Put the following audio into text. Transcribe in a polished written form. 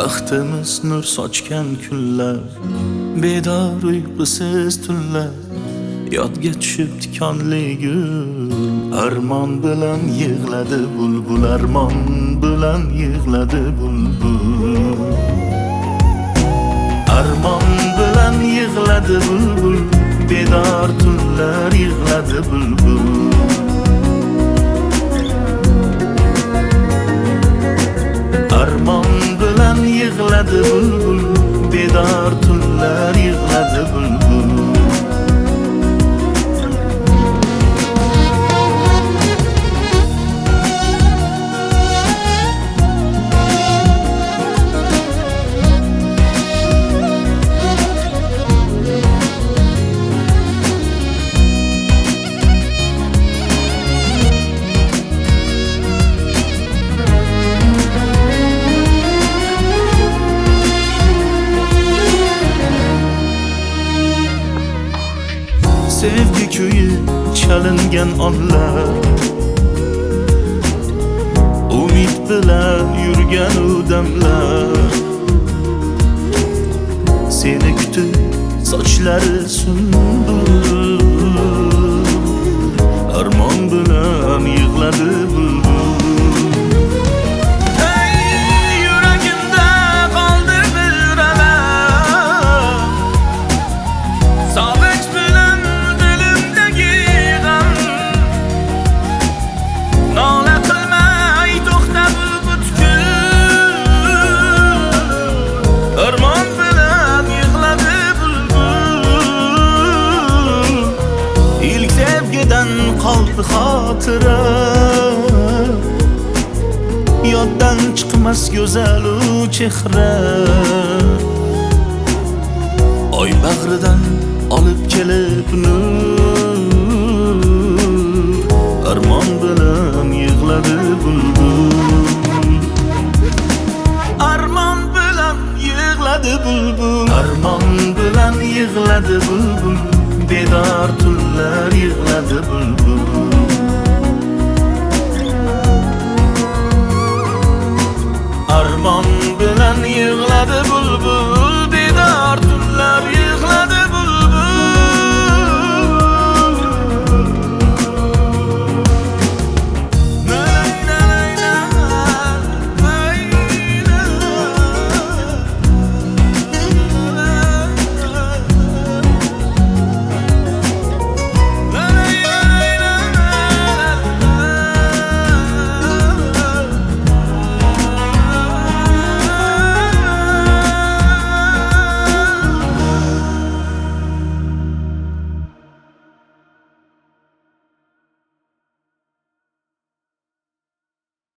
Baxtimiz nur sochgan kunlar, bedor uyqusiz tunlar, yodga tushib tikonli gul. Armon bilan yig'ladi bulbul, armon bilan yig'ladi bulbul. Armon bilan yig'ladi bulbul, bedor tunlar yig'ladi bulbul. Armon bilan yig'ladi bulbul, bedor tunlar yig'ladi bulbul. Sevgi kuyi chalingan onlar, umid bilan yurgan odamlar, seni kutib sochlari sunbul, armon bilan yig'ladi bulbul. Qoldi xotira, yoddan chiqmas go'zal u chehra. Oy bag'ridan olib kelib nur, armon bilan yig'ladi bulbul. Armon bilan yig'ladi bulbul, armon bilan yig'ladi bulbul, bedor tunlar yig'ladi bulbul.